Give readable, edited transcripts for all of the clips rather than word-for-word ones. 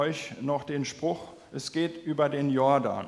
euch noch den Spruch, es geht über den Jordan.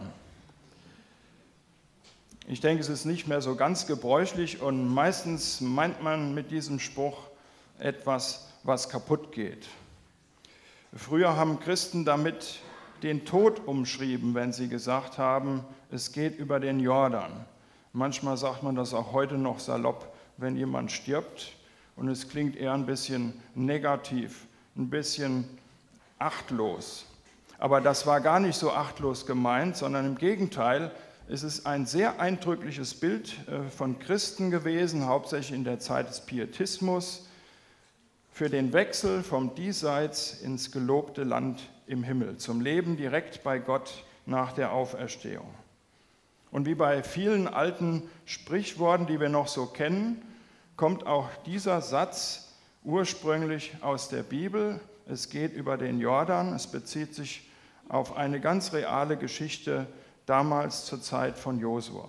Ich denke, es ist nicht mehr so ganz gebräuchlich und meistens meint man mit diesem Spruch etwas, was kaputt geht. Früher haben Christen damit den Tod umschrieben, wenn sie gesagt haben, es geht über den Jordan. Manchmal sagt man das auch heute noch salopp, wenn jemand stirbt, und es klingt eher ein bisschen negativ, ein bisschen achtlos. Aber das war gar nicht so achtlos gemeint, sondern im Gegenteil, es ist ein sehr eindrückliches Bild von Christen gewesen, hauptsächlich in der Zeit des Pietismus, für den Wechsel vom Diesseits ins gelobte Land im Himmel, zum Leben direkt bei Gott nach der Auferstehung. Und wie bei vielen alten Sprichworten, die wir noch so kennen, kommt auch dieser Satz ursprünglich aus der Bibel. Es geht über den Jordan. Es bezieht sich auf eine ganz reale Geschichte damals zur Zeit von Josua.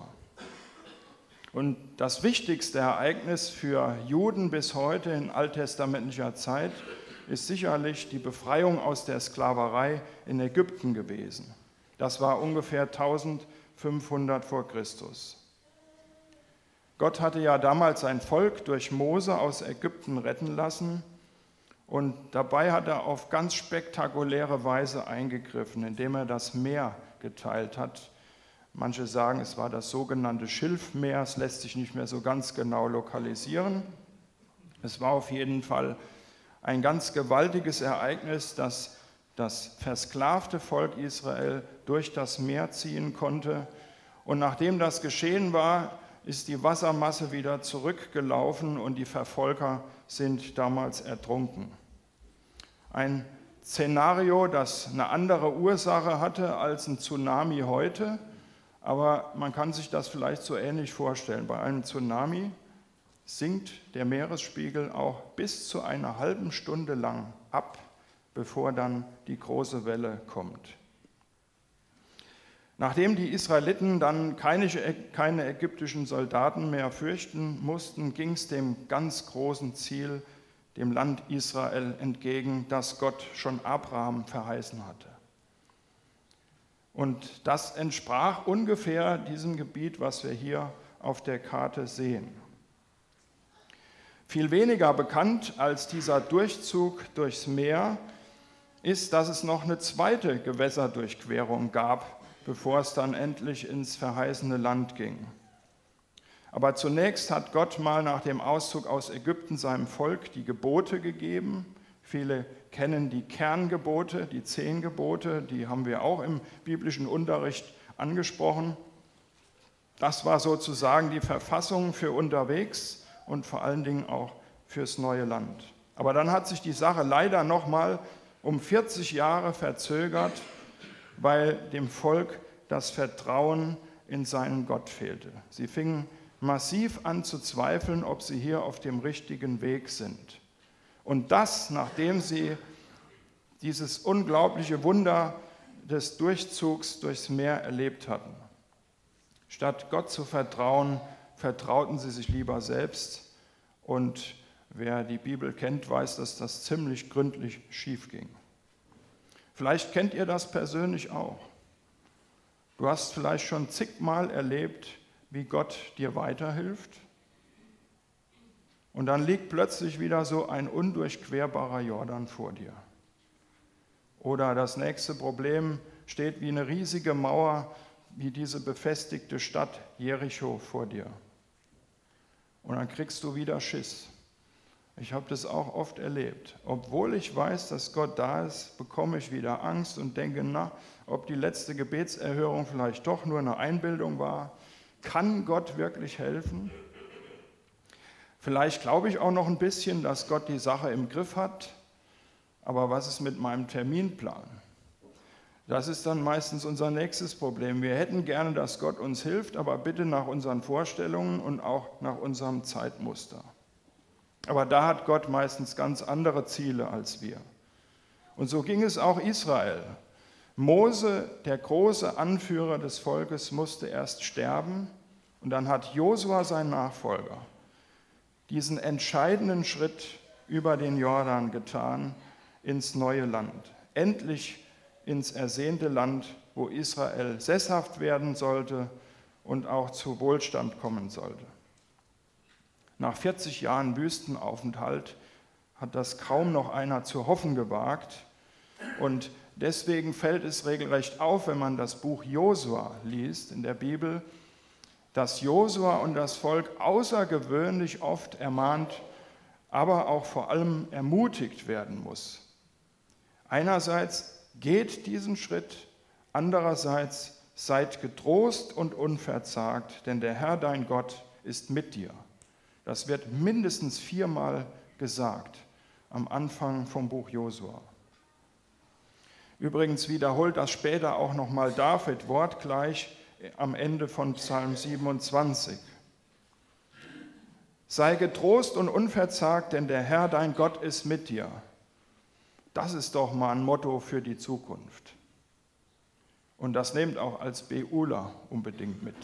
Und das wichtigste Ereignis für Juden bis heute in alttestamentlicher Zeit ist sicherlich die Befreiung aus der Sklaverei in Ägypten gewesen. Das war ungefähr 1500 vor Christus. Gott hatte ja damals sein Volk durch Mose aus Ägypten retten lassen und dabei hat er auf ganz spektakuläre Weise eingegriffen, indem er das Meer geteilt hat. Manche sagen, es war das sogenannte Schilfmeer, es lässt sich nicht mehr so ganz genau lokalisieren. Es war auf jeden Fall ein ganz gewaltiges Ereignis, dass das versklavte Volk Israel durch das Meer ziehen konnte. Und nachdem das geschehen war, ist die Wassermasse wieder zurückgelaufen und die Verfolger sind damals ertrunken. Ein Szenario, das eine andere Ursache hatte als ein Tsunami heute, aber man kann sich das vielleicht so ähnlich vorstellen. Bei einem Tsunami sinkt der Meeresspiegel auch bis zu einer halben Stunde lang ab, bevor dann die große Welle kommt. Nachdem die Israeliten dann keine ägyptischen Soldaten mehr fürchten mussten, ging es dem ganz großen Ziel, dem Land Israel entgegen, das Gott schon Abraham verheißen hatte. Und das entsprach ungefähr diesem Gebiet, was wir hier auf der Karte sehen. Viel weniger bekannt als dieser Durchzug durchs Meer ist, dass es noch eine zweite Gewässerdurchquerung gab, bevor es dann endlich ins verheißene Land ging. Aber zunächst hat Gott mal nach dem Auszug aus Ägypten seinem Volk die Gebote gegeben. Viele kennen die Kerngebote, die 10 Gebote, die haben wir auch im biblischen Unterricht angesprochen. Das war sozusagen die Verfassung für unterwegs und vor allen Dingen auch fürs neue Land. Aber dann hat sich die Sache leider nochmal um 40 Jahre verzögert, weil dem Volk das Vertrauen in seinen Gott fehlte. Sie fingen massiv an zu zweifeln, ob sie hier auf dem richtigen Weg sind. Und das, nachdem sie dieses unglaubliche Wunder des Durchzugs durchs Meer erlebt hatten. Statt Gott zu vertrauen, vertrauten sie sich lieber selbst. Und wer die Bibel kennt, weiß, dass das ziemlich gründlich schief ging. Vielleicht kennt ihr das persönlich auch. Du hast vielleicht schon zigmal erlebt, wie Gott dir weiterhilft. Und dann liegt plötzlich wieder so ein undurchquerbarer Jordan vor dir. Oder das nächste Problem steht wie eine riesige Mauer, wie diese befestigte Stadt Jericho vor dir. Und dann kriegst du wieder Schiss. Ich habe das auch oft erlebt. Obwohl ich weiß, dass Gott da ist, bekomme ich wieder Angst und denke, ob die letzte Gebetserhörung vielleicht doch nur eine Einbildung war. Kann Gott wirklich helfen? Vielleicht glaube ich auch noch ein bisschen, dass Gott die Sache im Griff hat. Aber was ist mit meinem Terminplan? Das ist dann meistens unser nächstes Problem. Wir hätten gerne, dass Gott uns hilft, aber bitte nach unseren Vorstellungen und auch nach unserem Zeitmuster. Aber da hat Gott meistens ganz andere Ziele als wir. Und so ging es auch Israel. Mose, der große Anführer des Volkes, musste erst sterben und dann hat Josua, sein Nachfolger, diesen entscheidenden Schritt über den Jordan getan ins neue Land. Endlich ins ersehnte Land, wo Israel sesshaft werden sollte und auch zu Wohlstand kommen sollte. Nach 40 Jahren Wüstenaufenthalt hat das kaum noch einer zu hoffen gewagt. Und deswegen fällt es regelrecht auf, wenn man das Buch Josua liest in der Bibel, dass Josua und das Volk außergewöhnlich oft ermahnt, aber auch vor allem ermutigt werden muss. Einerseits geht diesen Schritt, andererseits seid getrost und unverzagt, denn der Herr dein Gott ist mit dir. Das wird mindestens 4-mal gesagt am Anfang vom Buch Josua. Übrigens wiederholt das später auch nochmal David wortgleich am Ende von Psalm 27. Sei getrost und unverzagt, denn der Herr dein Gott ist mit dir. Das ist doch mal ein Motto für die Zukunft. Und das nehmt auch als BUler unbedingt mit.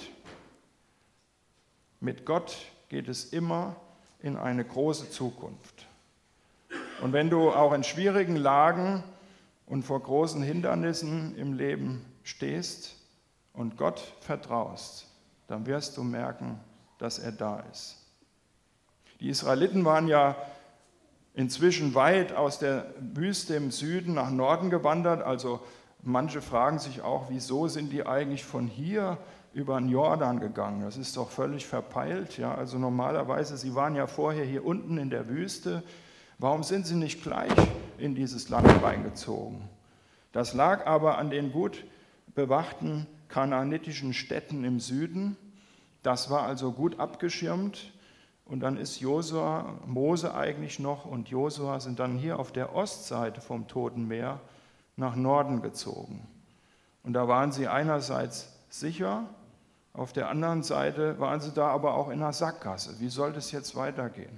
Mit Gott geht es immer in eine große Zukunft. Und wenn du auch in schwierigen Lagen und vor großen Hindernissen im Leben stehst und Gott vertraust, dann wirst du merken, dass er da ist. Die Israeliten waren ja inzwischen weit aus der Wüste im Süden nach Norden gewandert. Also manche fragen sich auch, wieso sind die eigentlich von hier über den Jordan gegangen? Das ist doch völlig verpeilt. Ja? Also normalerweise, sie waren ja vorher hier unten in der Wüste. Warum sind sie nicht gleich in dieses Land reingezogen? Das lag aber an den gut bewachten kanaanitischen Städten im Süden. Das war also gut abgeschirmt. Und dann ist Mose eigentlich noch und Josua sind dann hier auf der Ostseite vom Toten Meer nach Norden gezogen. Und da waren sie einerseits sicher, auf der anderen Seite waren sie da aber auch in einer Sackgasse. Wie soll das jetzt weitergehen?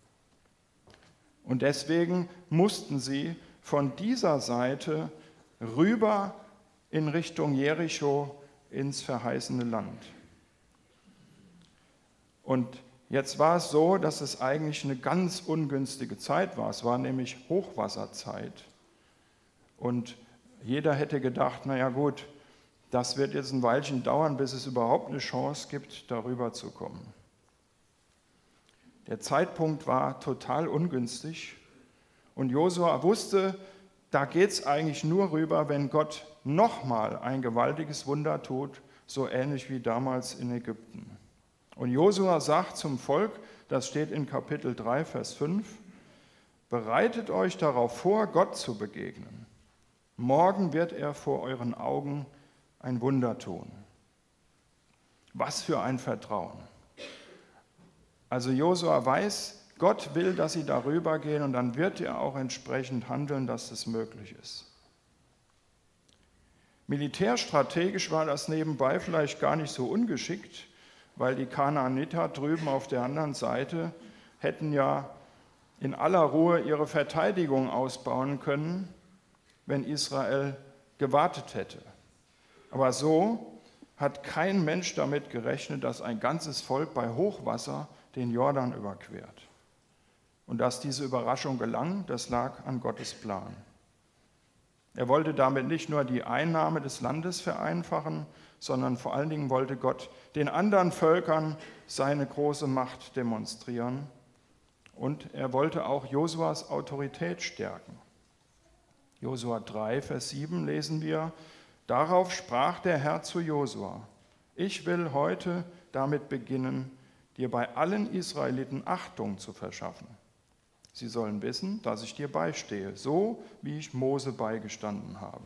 Und deswegen mussten sie von dieser Seite rüber in Richtung Jericho ins verheißene Land. Und jetzt war es so, dass es eigentlich eine ganz ungünstige Zeit war. Es war nämlich Hochwasserzeit. Und jeder hätte gedacht, naja gut, das wird jetzt ein Weilchen dauern, bis es überhaupt eine Chance gibt, darüber zu kommen. Der Zeitpunkt war total ungünstig und Josua wusste, da geht es eigentlich nur rüber, wenn Gott nochmal ein gewaltiges Wunder tut, so ähnlich wie damals in Ägypten. Und Josua sagt zum Volk, das steht in Kapitel 3, Vers 5, bereitet euch darauf vor, Gott zu begegnen. Morgen wird er vor euren Augen ein Wunder tun. Was für ein Vertrauen. Also Josua weiß, Gott will, dass sie darüber gehen und dann wird er auch entsprechend handeln, dass das möglich ist. Militärstrategisch war das nebenbei vielleicht gar nicht so ungeschickt, weil die Kanaaniter drüben auf der anderen Seite hätten ja in aller Ruhe ihre Verteidigung ausbauen können, wenn Israel gewartet hätte. Aber so hat kein Mensch damit gerechnet, dass ein ganzes Volk bei Hochwasser den Jordan überquert. Und dass diese Überraschung gelang, das lag an Gottes Plan. Er wollte damit nicht nur die Einnahme des Landes vereinfachen, sondern vor allen Dingen wollte Gott den anderen Völkern seine große Macht demonstrieren. Und er wollte auch Josuas Autorität stärken. Josua 3, Vers 7 lesen wir, darauf sprach der Herr zu Josua, ich will heute damit beginnen, dir bei allen Israeliten Achtung zu verschaffen. Sie sollen wissen, dass ich dir beistehe, so wie ich Mose beigestanden habe.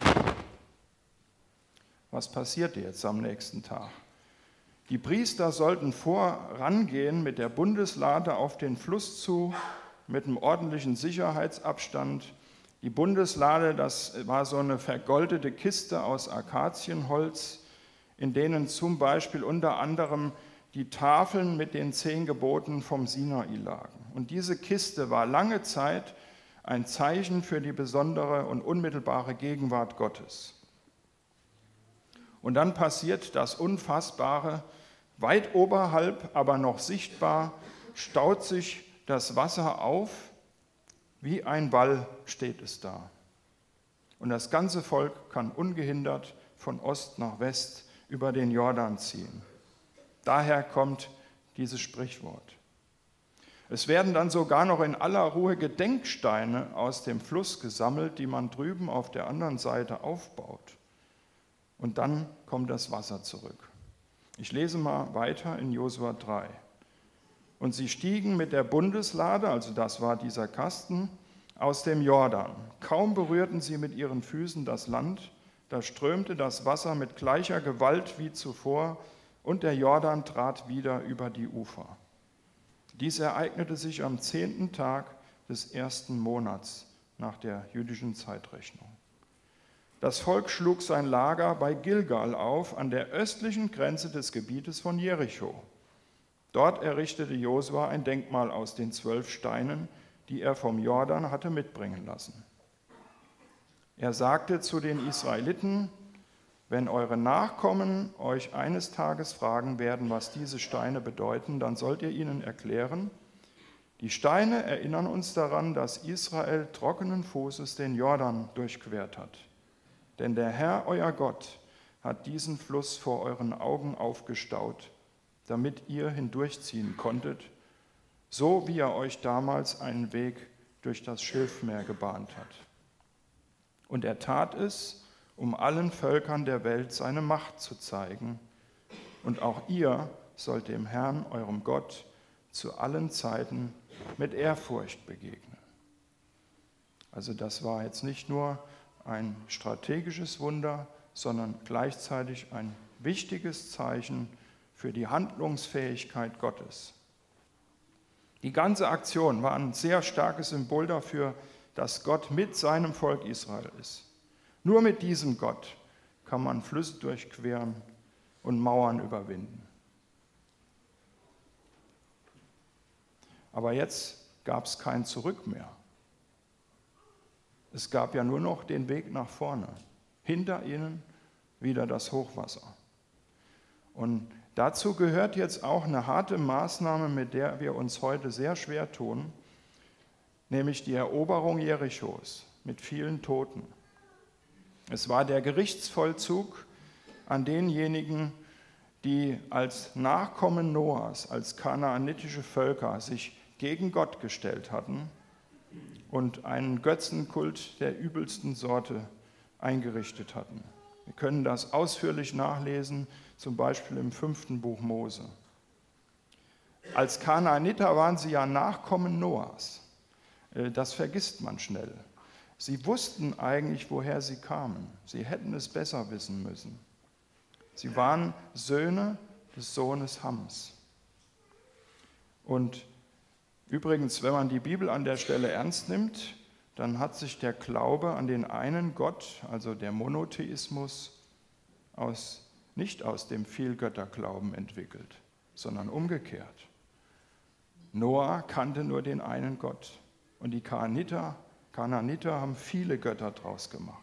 Was passierte jetzt am nächsten Tag? Die Priester sollten vorangehen mit der Bundeslade auf den Fluss zu, mit einem ordentlichen Sicherheitsabstand. Die Bundeslade, das war so eine vergoldete Kiste aus Akazienholz, in denen zum Beispiel unter anderem die Tafeln mit den 10 Geboten vom Sinai lagen. Und diese Kiste war lange Zeit ein Zeichen für die besondere und unmittelbare Gegenwart Gottes. Und dann passiert das Unfassbare, weit oberhalb, aber noch sichtbar, staut sich das Wasser auf, wie ein Wall steht es da. und das ganze Volk kann ungehindert von Ost nach West über den Jordan ziehen. Daher kommt dieses Sprichwort. Es werden dann sogar noch in aller Ruhe Gedenksteine aus dem Fluss gesammelt, die man drüben auf der anderen Seite aufbaut. Und dann kommt das Wasser zurück. Ich lese mal weiter in Josua 3. Und sie stiegen mit der Bundeslade, also das war dieser Kasten, aus dem Jordan. Kaum berührten sie mit ihren Füßen das Land, da strömte das Wasser mit gleicher Gewalt wie zuvor und der Jordan trat wieder über die Ufer. Dies ereignete sich am 10. Tag des 1. Monats nach der jüdischen Zeitrechnung. Das Volk schlug sein Lager bei Gilgal auf, an der östlichen Grenze des Gebietes von Jericho. Dort errichtete Josua ein Denkmal aus den 12 Steinen, die er vom Jordan hatte mitbringen lassen. Er sagte zu den Israeliten: Wenn eure Nachkommen euch eines Tages fragen werden, was diese Steine bedeuten, dann sollt ihr ihnen erklären: Die Steine erinnern uns daran, dass Israel trockenen Fußes den Jordan durchquert hat. Denn der Herr, euer Gott, hat diesen Fluss vor euren Augen aufgestaut, damit ihr hindurchziehen konntet, so wie er euch damals einen Weg durch das Schilfmeer gebahnt hat. Und er tat es, um allen Völkern der Welt seine Macht zu zeigen. Und auch ihr sollt dem Herrn, eurem Gott, zu allen Zeiten mit Ehrfurcht begegnen. Also das war jetzt nicht nur ein strategisches Wunder, sondern gleichzeitig ein wichtiges Zeichen für die Handlungsfähigkeit Gottes. Die ganze Aktion war ein sehr starkes Symbol dafür, dass Gott mit seinem Volk Israel ist. Nur mit diesem Gott kann man Flüsse durchqueren und Mauern überwinden. Aber jetzt gab es kein Zurück mehr. Es gab ja nur noch den Weg nach vorne. Hinter ihnen wieder das Hochwasser. Und dazu gehört jetzt auch eine harte Maßnahme, mit der wir uns heute sehr schwer tun, nämlich die Eroberung Jerichos mit vielen Toten. Es war der Gerichtsvollzug an denjenigen, die als Nachkommen Noahs, als kanaanitische Völker sich gegen Gott gestellt hatten und einen Götzenkult der übelsten Sorte eingerichtet hatten. Wir können das ausführlich nachlesen, zum Beispiel im 5. Buch Mose. Als Kanaaniter waren sie ja Nachkommen Noahs. Das vergisst man schnell. Sie wussten eigentlich, woher sie kamen. Sie hätten es besser wissen müssen. Sie waren Söhne des Sohnes Hams. Und übrigens, wenn man die Bibel an der Stelle ernst nimmt, dann hat sich der Glaube an den einen Gott, also der Monotheismus, nicht aus dem Vielgötterglauben entwickelt, sondern umgekehrt. Noah kannte nur den einen Gott und die Kanaaniter haben viele Götter draus gemacht.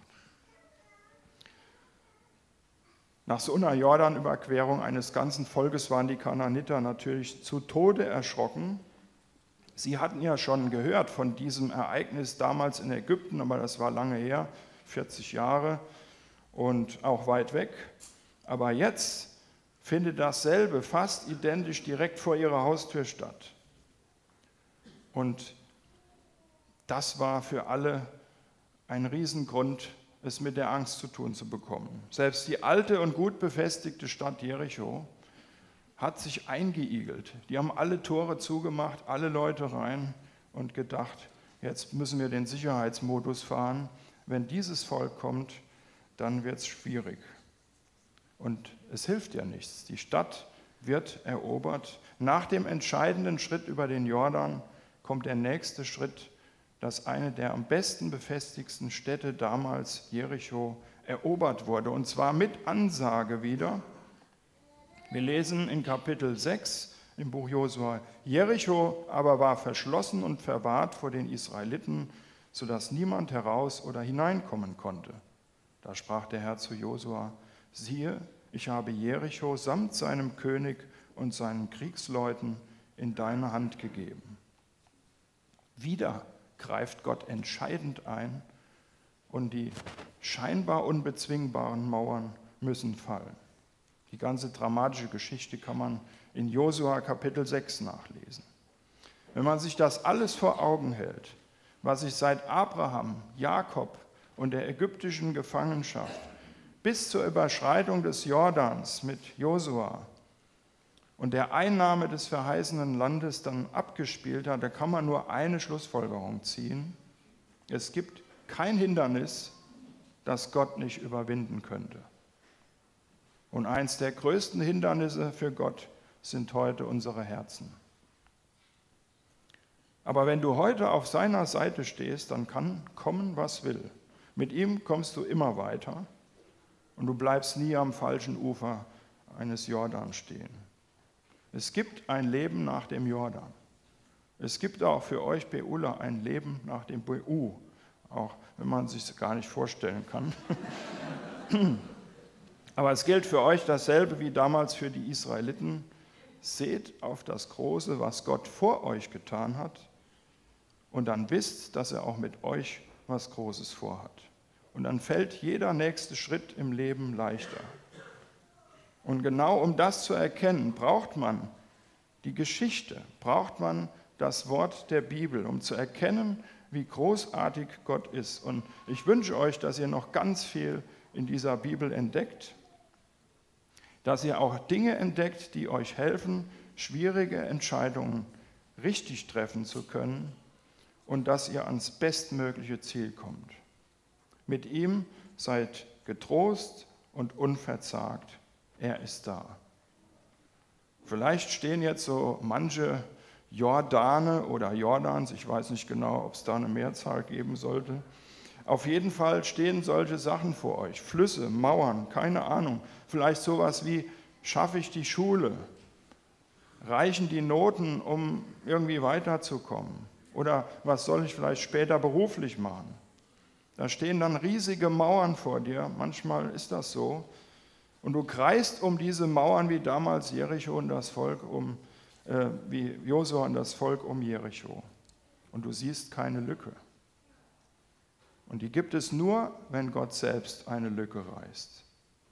Nach so einer Jordanüberquerung eines ganzen Volkes waren die Kanaaniter natürlich zu Tode erschrocken. Sie hatten ja schon gehört von diesem Ereignis damals in Ägypten, aber das war lange her, 40 Jahre und auch weit weg. Aber jetzt findet dasselbe fast identisch direkt vor ihrer Haustür statt. Und das war für alle ein Riesengrund, es mit der Angst zu tun zu bekommen. Selbst die alte und gut befestigte Stadt Jericho hat sich eingeigelt. Die haben alle Tore zugemacht, alle Leute rein und gedacht, jetzt müssen wir den Sicherheitsmodus fahren. Wenn dieses Volk kommt, dann wird es schwierig. Und es hilft ja nichts. Die Stadt wird erobert. Nach dem entscheidenden Schritt über den Jordan kommt der nächste Schritt, dass eine der am besten befestigten Städte damals, Jericho, erobert wurde. Und zwar mit Ansage wieder. Wir lesen in Kapitel 6 im Buch Josua: Jericho aber war verschlossen und verwahrt vor den Israeliten, sodass niemand heraus oder hineinkommen konnte. Da sprach der Herr zu Josua: Siehe, ich habe Jericho samt seinem König und seinen Kriegsleuten in deine Hand gegeben. Wieder greift Gott entscheidend ein und die scheinbar unbezwingbaren Mauern müssen fallen. Die ganze dramatische Geschichte kann man in Josua Kapitel 6 nachlesen. Wenn man sich das alles vor Augen hält, was sich seit Abraham, Jakob und der ägyptischen Gefangenschaft bis zur Überschreitung des Jordans mit Josua und der Einnahme des verheißenen Landes dann abgespielt hat, da kann man nur eine Schlussfolgerung ziehen. Es gibt kein Hindernis, das Gott nicht überwinden könnte. Und eins der größten Hindernisse für Gott sind heute unsere Herzen. Aber wenn du heute auf seiner Seite stehst, dann kann kommen, was will. Mit ihm kommst du immer weiter und du bleibst nie am falschen Ufer eines Jordan stehen. Es gibt ein Leben nach dem Jordan. Es gibt auch für euch Beulah ein Leben nach dem BU, auch wenn man es sich gar nicht vorstellen kann. Aber es gilt für euch dasselbe wie damals für die Israeliten. Seht auf das Große, was Gott vor euch getan hat, und dann wisst, dass er auch mit euch was Großes vorhat. Und dann fällt jeder nächste Schritt im Leben leichter. Und genau um das zu erkennen, braucht man die Geschichte, braucht man das Wort der Bibel, um zu erkennen, wie großartig Gott ist. Und ich wünsche euch, dass ihr noch ganz viel in dieser Bibel entdeckt, dass ihr auch Dinge entdeckt, die euch helfen, schwierige Entscheidungen richtig treffen zu können und dass ihr ans bestmögliche Ziel kommt. Mit ihm seid getrost und unverzagt. Er ist da. Vielleicht stehen jetzt so manche Jordane oder Jordans, ich weiß nicht genau, ob es da eine Mehrzahl geben sollte. Auf jeden Fall stehen solche Sachen vor euch. Flüsse, Mauern, keine Ahnung. Vielleicht sowas wie, schaffe ich die Schule? Reichen die Noten, um irgendwie weiterzukommen? Oder was soll ich vielleicht später beruflich machen? Da stehen dann riesige Mauern vor dir, manchmal ist das so. Und du kreist um diese Mauern wie damals Jericho und das Volk wie Josua und das Volk um Jericho. Und du siehst keine Lücke. Und die gibt es nur, wenn Gott selbst eine Lücke reißt.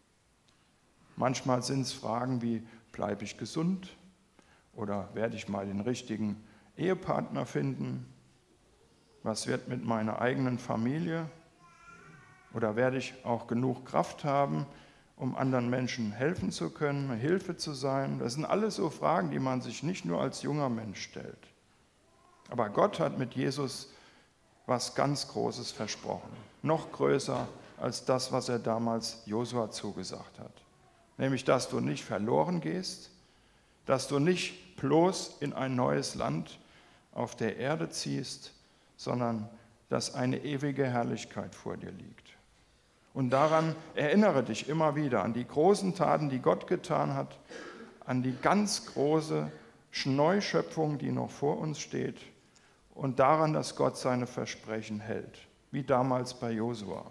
Manchmal sind es Fragen wie, bleibe ich gesund? Oder werde ich mal den richtigen Ehepartner finden? Was wird mit meiner eigenen Familie? Oder werde ich auch genug Kraft haben, um anderen Menschen helfen zu können, Hilfe zu sein? Das sind alles so Fragen, die man sich nicht nur als junger Mensch stellt. Aber Gott hat mit Jesus was ganz Großes versprochen. Noch größer als das, was er damals Josua zugesagt hat. Nämlich, dass du nicht verloren gehst, dass du nicht bloß in ein neues Land auf der Erde ziehst, sondern dass eine ewige Herrlichkeit vor dir liegt. Und daran erinnere dich immer wieder an die großen Taten, die Gott getan hat, an die ganz große Neuschöpfung, die noch vor uns steht, und daran, dass Gott seine Versprechen hält, wie damals bei Josua.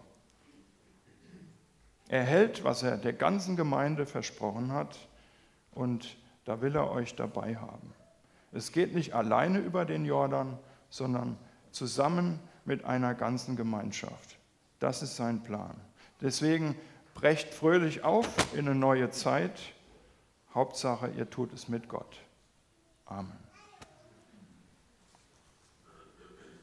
Er hält, was er der ganzen Gemeinde versprochen hat, und da will er euch dabei haben. Es geht nicht alleine über den Jordan, sondern zusammen mit einer ganzen Gemeinschaft. Das ist sein Plan. Deswegen brecht fröhlich auf in eine neue Zeit. Hauptsache, ihr tut es mit Gott. Amen.